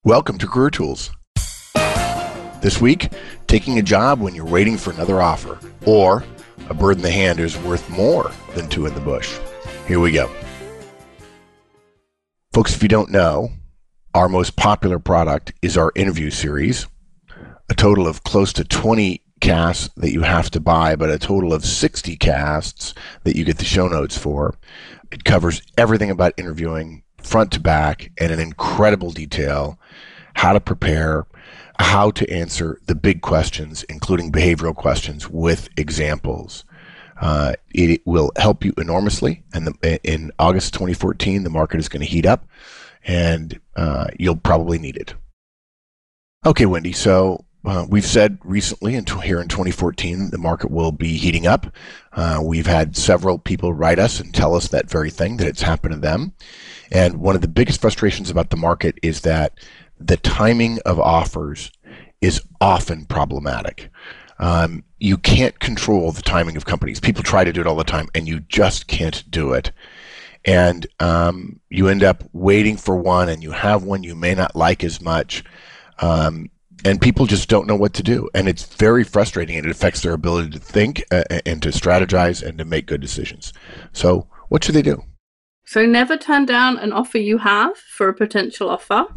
Welcome to Career Tools. This week, taking a job when you're waiting for another offer, or a bird in the hand is worth more than two in the bush. Here we go. Folks, if you don't know, our most popular product is our interview series, a total of close to 20 casts that you have to buy, but a total of 60 casts that you get the show notes for. It covers everything about interviewing, front to back, and in incredible detail, how to prepare, how to answer the big questions, including behavioral questions with examples. It will help you enormously. And in August 2014, the market is going to heat up, and you'll probably need it. Okay, Wendy, so we've said recently, here in 2014, the market will be heating up. We've had several people write us and tell us that very thing, that it's happened to them. And one of the biggest frustrations about the market is that the timing of offers is often problematic. You can't control the timing of companies. People try to do it all the time, and you just can't do it. And you end up waiting for one, and you have one you may not like as much. And people just don't know what to do. And it's very frustrating, and it affects their ability to think and to strategize and to make good decisions. So what should they do? So never turn down an offer you have for a potential offer.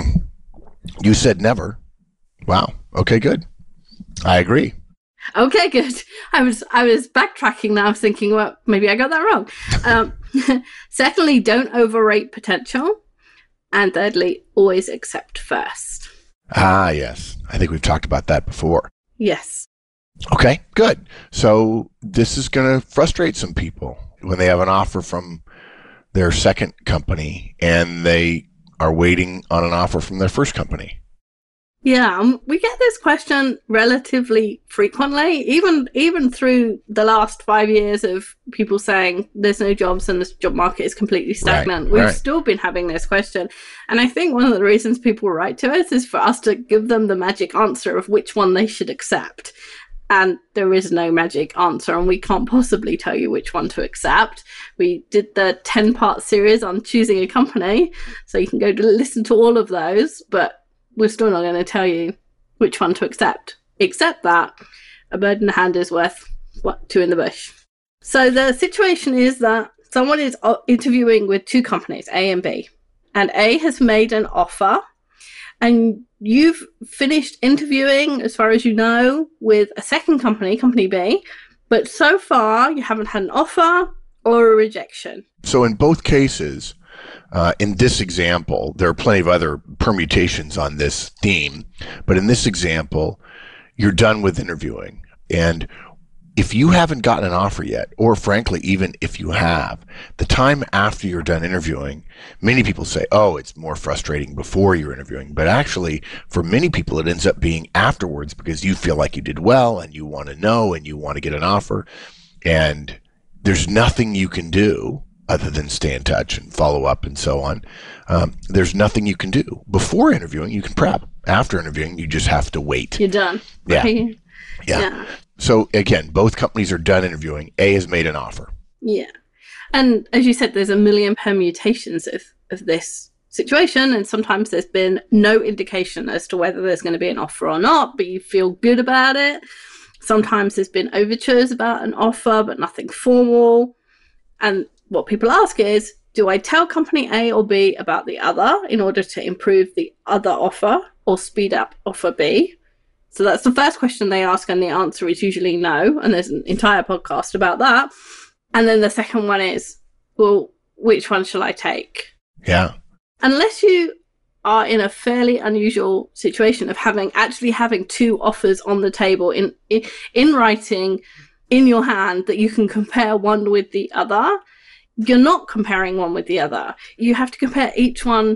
You said never. Wow. Okay, good. I agree. Okay, good. I was backtracking now. I was thinking, well, maybe I got that wrong. Secondly, don't overrate potential. And thirdly, always accept first. Ah, yes. I think we've talked about that before. Yes. Okay, good. So this is going to frustrate some people when they have an offer from their second company and they are waiting on an offer from their first company. Yeah, we get this question relatively frequently, even through the last 5 years of people saying there's no jobs and the job market is completely stagnant. We've still been having this question. And I think one of the reasons people write to us is for us to give them the magic answer of which one they should accept. And there is no magic answer, and we can't possibly tell you which one to accept. We did the 10-part series on choosing a company, so you can go to listen to all of those, but we're still not going to tell you which one to accept, except that a bird in the hand is worth, two in the bush. So the situation is that someone is interviewing with two companies, A and B, and A has made an offer, and you've finished interviewing, as far as you know, with a second company, Company B, but so far you haven't had an offer or a rejection. So in both cases, in this example, there are plenty of other permutations on this theme, but in this example, you're done with interviewing. And if you haven't gotten an offer yet, or frankly, even if you have, the time after you're done interviewing, many people say, oh, it's more frustrating before you're interviewing. But actually, for many people, it ends up being afterwards because you feel like you did well and you want to know and you want to get an offer. And there's nothing you can do other than stay in touch and follow up and so on. There's nothing you can do. Before interviewing, you can prep. After interviewing, you just have to wait. You're done. Yeah. Right? Yeah. So again, both companies are done interviewing. A has made an offer. Yeah. And as you said, there's a million permutations of this situation. And sometimes there's been no indication as to whether there's going to be an offer or not, but you feel good about it. Sometimes there's been overtures about an offer, but nothing formal. And what people ask is, do I tell company A or B about the other in order to improve the other offer or speed up offer B? So that's the first question they ask, and the answer is usually no. And there's an entire podcast about that. And then the second one is, well, which one shall I take? Yeah. Unless you are in a fairly unusual situation of actually having two offers on the table in writing, in your hand, that you can compare one with the other, you're not comparing one with the other. You have to compare each one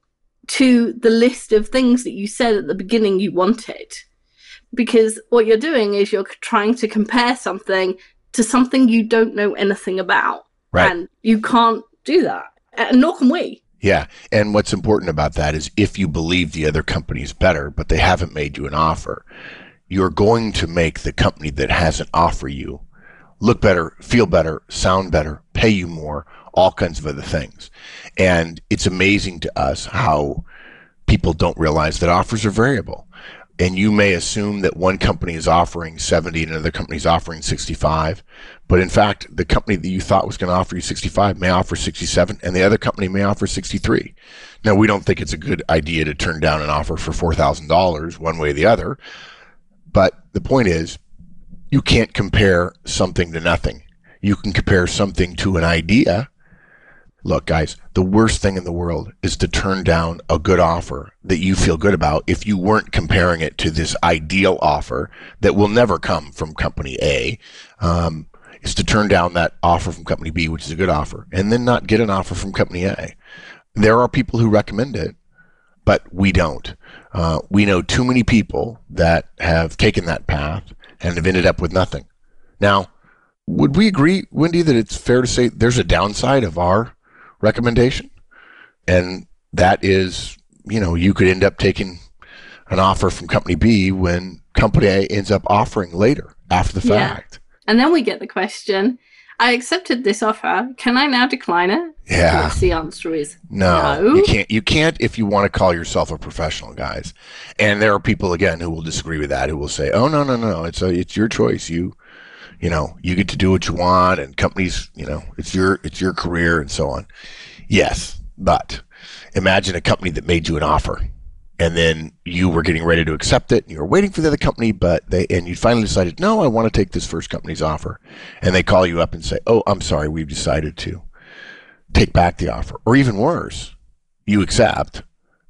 to the list of things that you said at the beginning you wanted. Because what you're doing is you're trying to compare something to something you don't know anything about. Right. And you can't do that. And nor can we. Yeah. And what's important about that is if you believe the other company is better, but they haven't made you an offer, you're going to make the company that hasn't offered you look better, feel better, sound better, pay you more, all kinds of other things. And it's amazing to us how people don't realize that offers are variable. And you may assume that one company is offering 70 and another company is offering 65. But in fact, the company that you thought was going to offer you 65 may offer 67, and the other company may offer 63. Now, we don't think it's a good idea to turn down an offer for $4,000 one way or the other. But the point is, you can't compare something to nothing. You can compare something to an idea. Look, guys, the worst thing in the world is to turn down a good offer that you feel good about if you weren't comparing it to this ideal offer that will never come from company A, is to turn down that offer from company B, which is a good offer, and then not get an offer from company A. There are people who recommend it, but we don't. We know too many people that have taken that path and have ended up with nothing. Now, would we agree, Wendy, that it's fair to say there's a downside of our recommendation? And that is, you could end up taking an offer from company B when company A ends up offering later after the fact. And then we get the question, I accepted this offer. Can I now decline it? Yeah. Yes, the answer is no. You can't if you want to call yourself a professional, guys. And there are people, again, who will disagree with that, who will say, oh, no. It's your choice. You get to do what you want, and companies, it's your career and so on. Yes, but imagine a company that made you an offer, and then you were getting ready to accept it, and you were waiting for the other company, and you finally decided, no, I want to take this first company's offer, and they call you up and say, oh, I'm sorry, we've decided to take back the offer, or even worse, you accept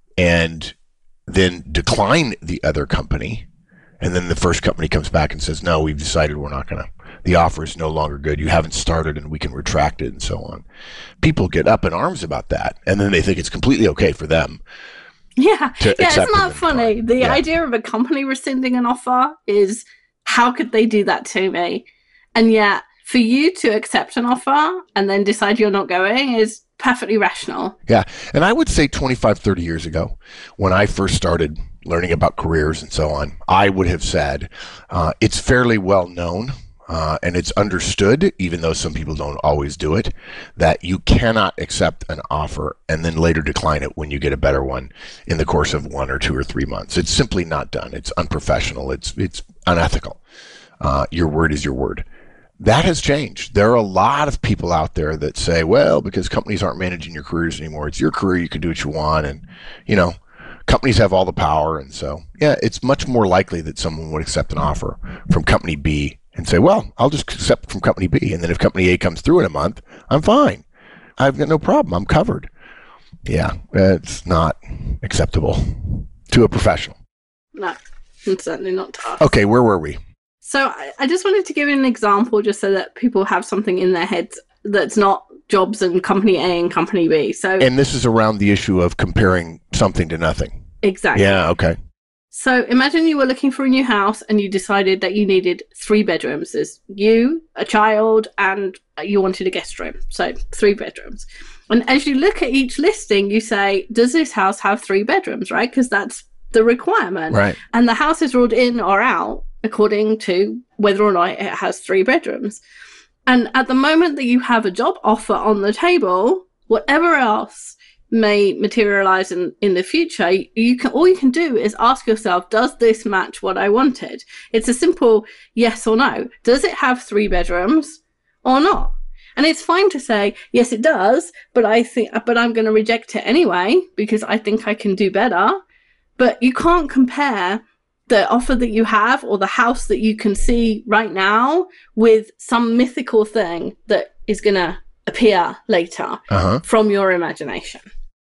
and then decline the other company, and then the first company comes back and says, no, we've decided we're not going to. The offer is no longer good. You haven't started and we can retract it and so on. People get up in arms about that, and then they think it's completely okay for them. Yeah, isn't that funny? The idea of a company rescinding an offer is, how could they do that to me? And yet, for you to accept an offer and then decide you're not going is perfectly rational. Yeah, and I would say 25, 30 years ago, when I first started learning about careers and so on, I would have said it's fairly well known and it's understood, even though some people don't always do it, that you cannot accept an offer and then later decline it when you get a better one in the course of 1 or 2 or 3 months. It's simply not done. It's unprofessional. It's unethical. Your word is your word. That has changed. There are a lot of people out there that say, well, because companies aren't managing your careers anymore, it's your career, you can do what you want, and companies have all the power. And so, it's much more likely that someone would accept an offer from company B and say, well, I'll just accept from company B. And then if company A comes through in a month, I'm fine. I've got no problem. I'm covered. Yeah, it's not acceptable to a professional. No, it's certainly not to us. Okay, where were we? So I just wanted to give you an example just so that people have something in their heads that's not jobs and company A and company B. And this is around the issue of comparing something to nothing. Exactly. Yeah, okay. So imagine you were looking for a new house and you decided that you needed 3 bedrooms. There's you, a child, and you wanted a guest room. So 3 bedrooms. And as you look at each listing, you say, does this house have 3 bedrooms, right? Because that's the requirement. Right. And the house is ruled in or out according to whether or not it has 3 bedrooms. And at the moment that you have a job offer on the table, whatever else may materialize in the future, all you can do is ask yourself, does this match what I wanted? It's a simple yes or no. Does it have 3 bedrooms or not? And it's fine to say, yes, it does, but I'm going to reject it anyway because I think I can do better. But you can't compare the offer that you have or the house that you can see right now with some mythical thing that is going to appear later from your imagination.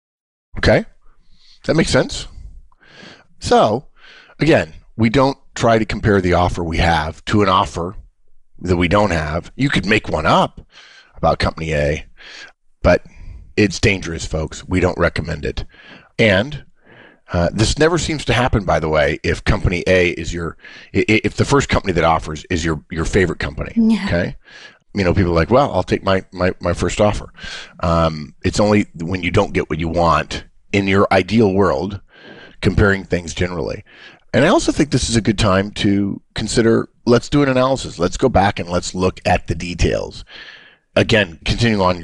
Okay. That makes sense. So, again, we don't try to compare the offer we have to an offer that we don't have. You could make one up about company A, but it's dangerous, folks. We don't recommend it. And this never seems to happen, by the way, if company A is if the first company that offers is your favorite company. Yeah. Okay. People are like, well, I'll take my first offer. It's only when you don't get what you want in your ideal world, comparing things generally. And I also think this is a good time to consider, let's do an analysis. Let's go back and let's look at the details. again, continuing on your theme of you can't compare something to nothing. Let's truly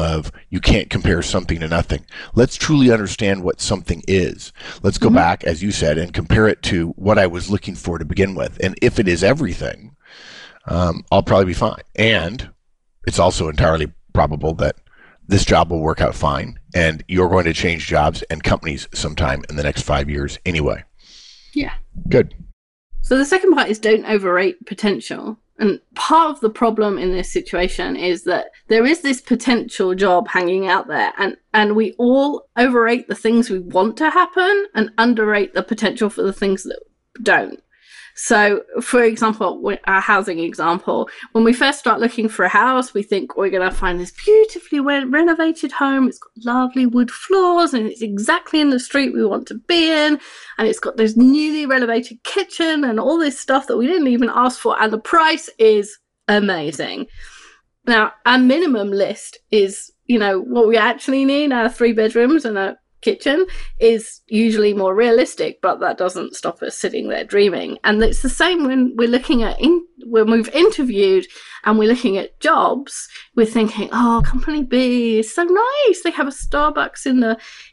compare something to nothing. Let's truly understand what something is. Let's go back, as you said, and compare it to what I was looking for to begin with. And if it is everything, I'll probably be fine. And it's also entirely probable that this job will work out fine, and you're going to change jobs and companies sometime in the next 5 years anyway. Yeah. Good. So the second part is don't overrate potential. And part of the problem in this situation is that there is this potential job hanging out there, and we all overrate the things we want to happen and underrate the potential for the things that don't. So, for example, our housing example, when we first start looking for a house, we think we're going to find this beautifully renovated home. It's got lovely wood floors and it's exactly in the street we want to be in. And it's got this newly renovated kitchen and all this stuff that we didn't even ask for. And the price is amazing. Now, our minimum list is, what we actually need, our 3 bedrooms and a kitchen, is usually more realistic, but that doesn't stop us sitting there dreaming. And it's the same when we're looking at when we've interviewed and we're looking at jobs, we're thinking, oh, company B is so nice, they have a Starbucks in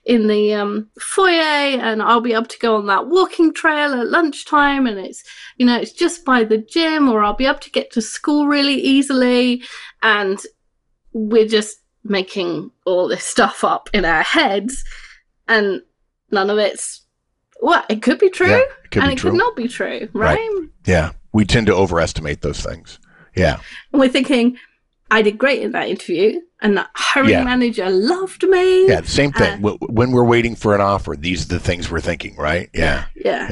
the foyer, and I'll be able to go on that walking trail at lunchtime, and it's it's just by the gym, or I'll be able to get to school really easily. And we're just making all this stuff up in our heads, and none of it's, it could be true, it could not be true, right? Yeah, we tend to overestimate those things. Yeah. And we're thinking, I did great in that interview, and the hiring manager loved me. Yeah, same thing. When we're waiting for an offer, these are the things we're thinking, right? Yeah.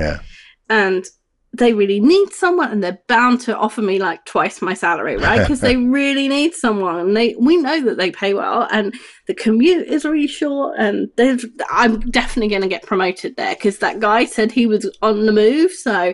And they really need someone, and they're bound to offer me like twice my salary, right? Because they really need someone. We know that they pay well, and the commute is really short, and I'm definitely going to get promoted there because that guy said he was on the move. So,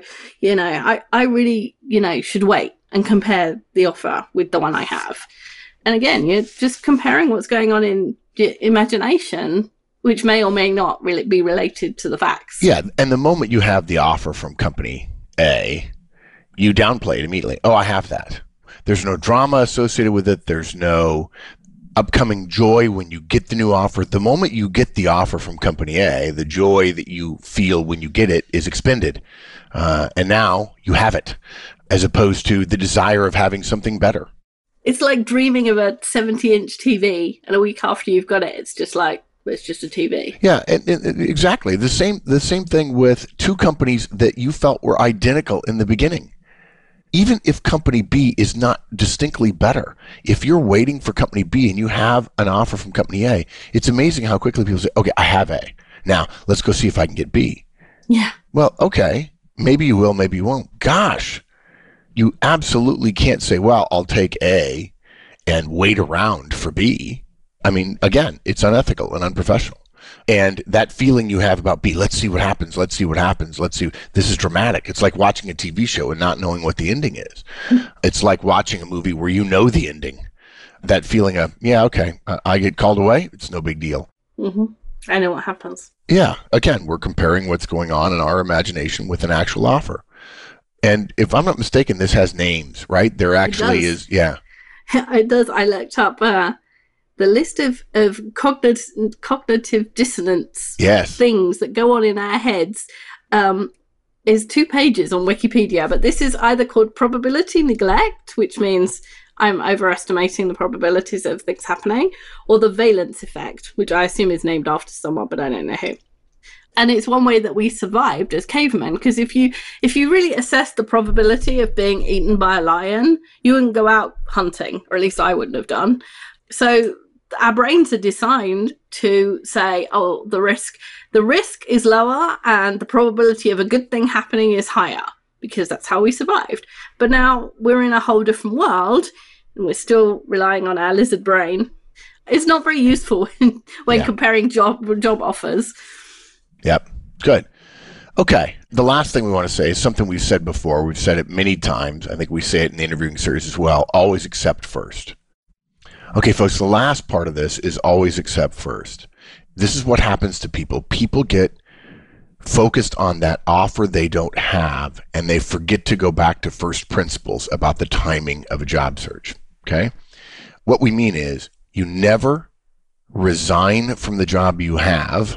I really, should wait and compare the offer with the one I have. And again, you're just comparing what's going on in your imagination, which may or may not really be related to the facts. Yeah, and the moment you have the offer from company A, you downplay it immediately. Oh, I have that. There's no drama associated with it. There's no upcoming joy when you get the new offer. The moment you get the offer from company A, the joy that you feel when you get it is expended. And now you have it, as opposed to the desire of having something better. It's like dreaming of a 70-inch TV, and a week after you've got it, it's just like, it's just a TV. Yeah, and exactly. The same thing with 2 companies that you felt were identical in the beginning. Even if company B is not distinctly better, if you're waiting for company B and you have an offer from company A, it's amazing how quickly people say, okay, I have A. Now, let's go see if I can get B. Yeah. Well, okay. Maybe you will, maybe you won't. Gosh, you absolutely can't say, well, I'll take A and wait around for B. I mean, again, it's unethical and unprofessional. And that feeling you have about B, let's see what happens, let's see what happens, let's see, this is dramatic. It's like watching a TV show and not knowing what the ending is. It's like watching a movie where you know the ending. That feeling of, I get called away, it's no big deal. Mm-hmm. I know what happens. Yeah, again, we're comparing what's going on in our imagination with an actual offer. And if I'm not mistaken, this has names, right? There actually is, yeah. It does. I looked up the list of cognitive dissonance things that go on in our heads is 2 pages on Wikipedia, but this is either called probability neglect, which means I'm overestimating the probabilities of things happening, or the valence effect, which I assume is named after someone, but I don't know who. And it's one way that we survived as cavemen, because if you really assess the probability of being eaten by a lion, you wouldn't go out hunting, or at least I wouldn't have done. So our brains are designed to say, oh, the risk is lower and the probability of a good thing happening is higher, because that's how we survived. But now we're in a whole different world and we're still relying on our lizard brain. It's not very useful when comparing job offers. Yep. Good. Okay. The last thing we want to say is something we've said before. We've said it many times. I think we say it in the interviewing series as well. Always accept first. Okay, folks, the last part of this is always accept first. This is what happens to people. People get focused on that offer they don't have, and they forget to go back to first principles about the timing of a job search. Okay? what we mean is you never resign from the job you have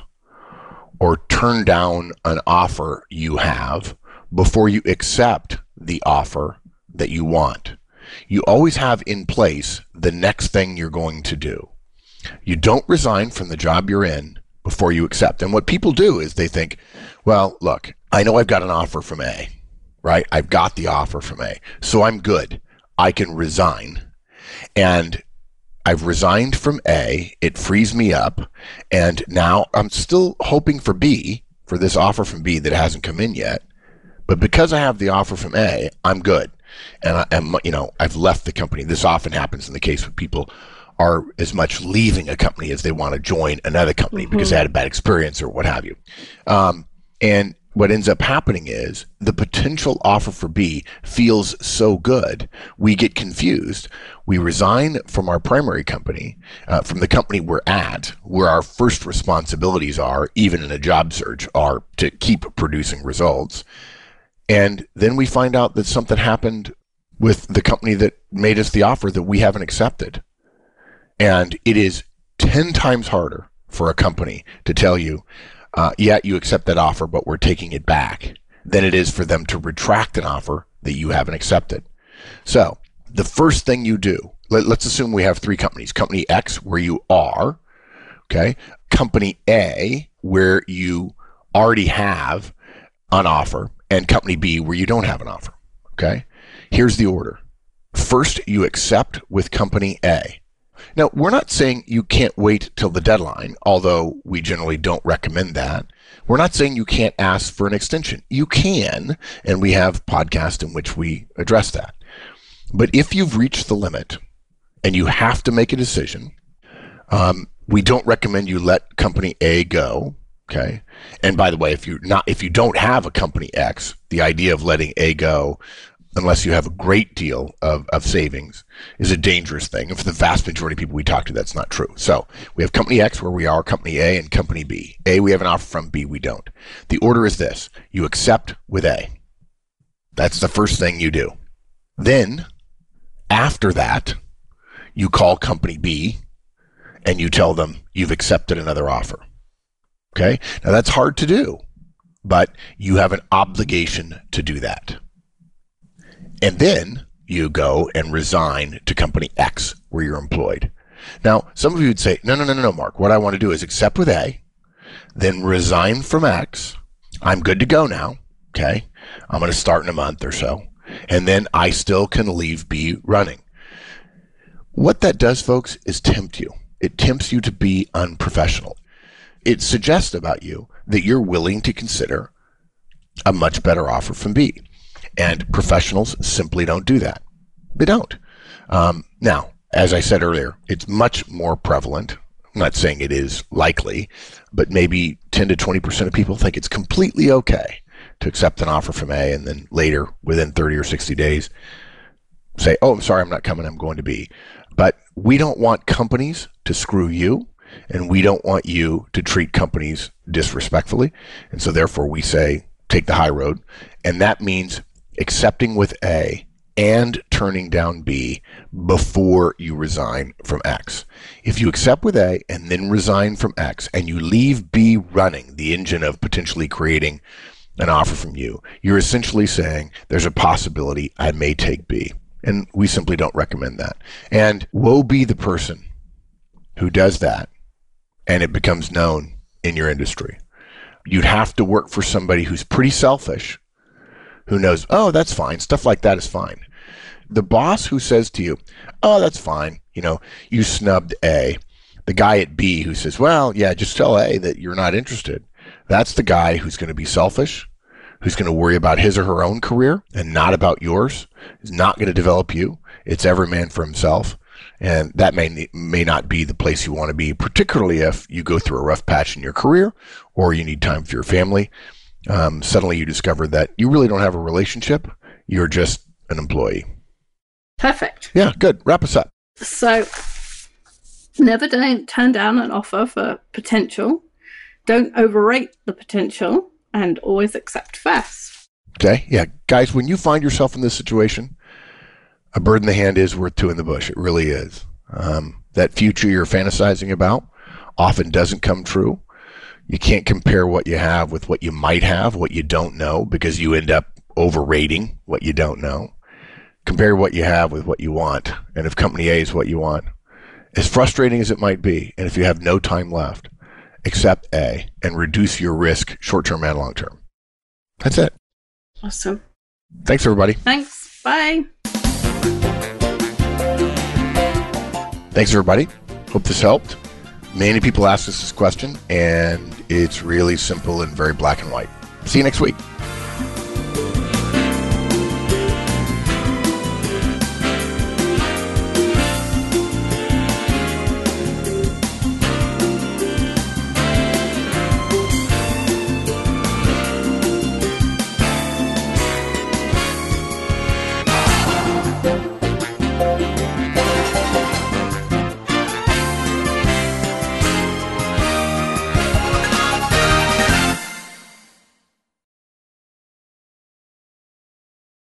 or turn down an offer you have before you accept the offer that you want. You always have in place the next thing you're going to do. You don't resign from the job you're in before you accept. And what people do is they think, well, look, I know I've got an offer from A, right? I've got the offer from A, so I'm good. I can resign. And I've resigned from A, it frees me up, and now I'm still hoping for B, for this offer from B that hasn't come in yet. But because I have the offer from A, I'm good. And I've left the company. This often happens in the case where people are as much leaving a company as they want to join another company because they had a bad experience or what have you. And what ends up happening is the potential offer for B feels so good, we get confused. We resign from our primary company, from the company we're at, where our first responsibilities are, even in a job search, are to keep producing results. And then we find out that something happened with the company that made us the offer that we haven't accepted. And it is 10 times harder for a company to tell you, yeah, you accept that offer, but we're taking it back, than it is for them to retract an offer that you haven't accepted. So the first thing you do, let's assume we have 3 companies. Company X, where you are, okay? Company A, where you already have an offer, and Company B, where you don't have an offer, okay? Here's the order. First, you accept with Company A. Now, we're not saying you can't wait till the deadline, although we generally don't recommend that. We're not saying you can't ask for an extension. You can, and we have podcasts in which we address that. But if you've reached the limit and you have to make a decision, we don't recommend you let Company A go, okay? And by the way, if you don't have a Company X, the idea of letting A go, unless you have a great deal of savings, is a dangerous thing. And for the vast majority of people we talk to, that's not true. So we have Company X, where we are, Company A, and Company B. A, we have an offer from. B, we don't. The order is this. You accept with A. That's the first thing you do. Then, after that, you call Company B, and you tell them you've accepted another offer. Okay? Now, that's hard to do, but you have an obligation to do that. And then you go and resign to Company X, where you're employed. Now, some of you would say, no, Mark. What I want to do is accept with A, then resign from X. I'm good to go now. Okay. I'm going to start in a month or so. And then I still can leave B running. What that does, folks, is tempt you. It tempts you to be unprofessional. It suggests about you that you're willing to consider a much better offer from B. And professionals simply don't do that. They don't. Now, as I said earlier, it's much more prevalent. I'm not saying it is likely, but maybe 10 to 20% of people think it's completely okay to accept an offer from A and then later, within 30 or 60 days, say, oh, I'm sorry, I'm not coming, I'm going to B. But we don't want companies to screw you, and we don't want you to treat companies disrespectfully. And so therefore we say, take the high road. And that means accepting with A and turning down B before you resign from X. If you accept with A and then resign from X and you leave B running, the engine of potentially creating an offer from you, you're essentially saying there's a possibility I may take B. And we simply don't recommend that. And woe be the person who does that and it becomes known in your industry. You'd have to work for somebody who's pretty selfish, who knows, oh, that's fine. Stuff like that is fine. The boss who says to you, oh, that's fine. You snubbed A. The guy at B who says, well, yeah, just tell A that you're not interested. That's the guy who's going to be selfish, who's going to worry about his or her own career and not about yours, is not going to develop you. It's every man for himself. And that may not be the place you want to be, particularly if you go through a rough patch in your career or you need time for your family. Suddenly you discover that you really don't have a relationship. You're just an employee. Perfect. Yeah, good. Wrap us up. So, never don't turn down an offer for potential. Don't overrate the potential and always accept first. Okay. Yeah. Guys, when you find yourself in this situation, a bird in the hand is worth two in the bush. It really is. That future you're fantasizing about often doesn't come true. You can't compare what you have with what you might have, what you don't know, because you end up overrating what you don't know. Compare what you have with what you want. And if company A is what you want, as frustrating as it might be, and if you have no time left, accept A and reduce your risk short-term and long-term. That's it. Awesome. Thanks, everybody. Thanks. Bye. Thanks, everybody. Hope this helped. Many people ask us this question, and it's really simple and very black and white. See you next week.